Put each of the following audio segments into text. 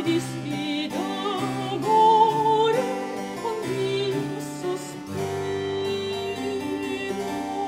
di sfida d'amore con mio sospiro.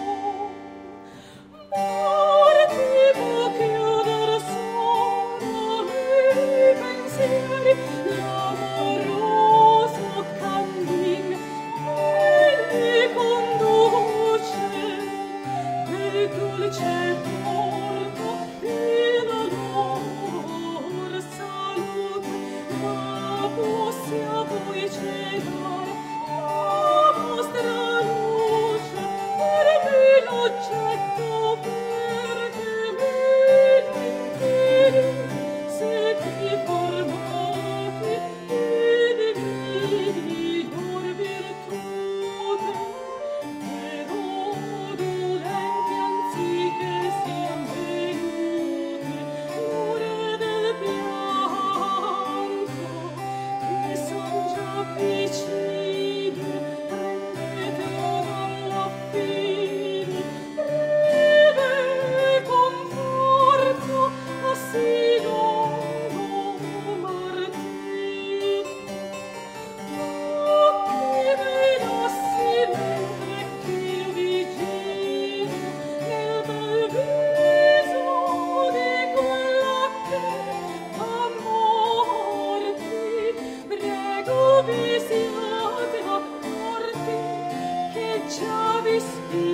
Morti può chiuder solo i pensieri, l'amoroso cammin che mi conduce per dolce porto in lor salute, ma possia voi cegar la vostra luce per me l'oggetto verde interi siete formati in miglior virtute, però dolenti anziché sian venute l'ore del pianto, che son già vicine, prendetelo dalla fine, breve conforto a sì lungo martire. Occhi vedassi mentre ch'io vigilo nel bel viso di quella che a morti, prego vi siate accorti che già vi spiro